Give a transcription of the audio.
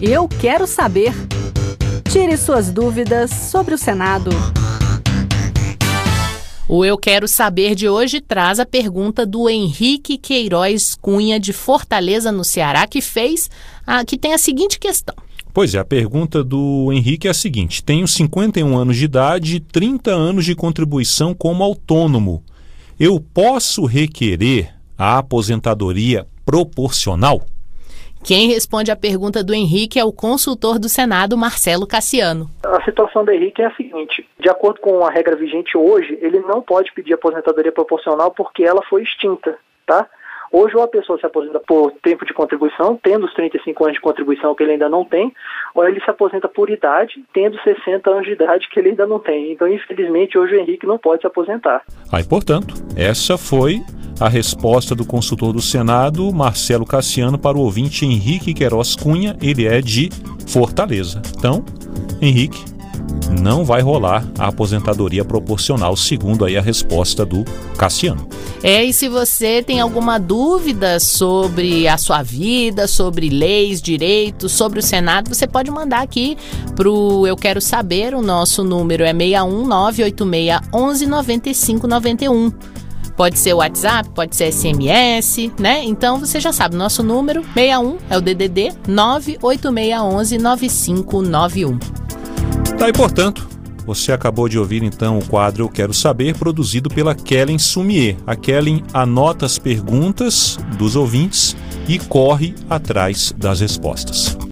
Eu Quero Saber. Tire suas dúvidas sobre o Senado. O Eu Quero Saber de hoje traz a pergunta do Henrique Queiroz Cunha, de Fortaleza, no Ceará, que tem a seguinte questão. Pois é, a pergunta do Henrique é a seguinte: tenho 51 anos de idade e 30 anos de contribuição como autônomo. Eu posso requerer a aposentadoria proporcional? Quem responde a pergunta do Henrique é o consultor do Senado, Marcelo Cassiano. A situação do Henrique é a seguinte: de acordo com a regra vigente hoje, ele não pode pedir aposentadoria proporcional porque ela foi extinta, tá? Hoje, ou a pessoa se aposenta por tempo de contribuição, tendo os 35 anos de contribuição que ele ainda não tem, ou ele se aposenta por idade, tendo 60 anos de idade que ele ainda não tem. Então, infelizmente, hoje o Henrique não pode se aposentar. E, portanto, essa foi a resposta do consultor do Senado, Marcelo Cassiano, para o ouvinte Henrique Queiroz Cunha. Ele é de Fortaleza. Então, Henrique, não vai rolar a aposentadoria proporcional, segundo aí a resposta do Cassiano. E se você tem alguma dúvida sobre a sua vida, sobre leis, direitos, sobre o Senado, você pode mandar aqui para o Eu Quero Saber. O nosso número é 61986119591. Pode ser WhatsApp, pode ser SMS, né? Então você já sabe, nosso número 61 é o DDD 986119591. E, portanto, você acabou de ouvir então o quadro Eu Quero Saber, produzido pela Kellen Sumier. A Kellen anota as perguntas dos ouvintes e corre atrás das respostas.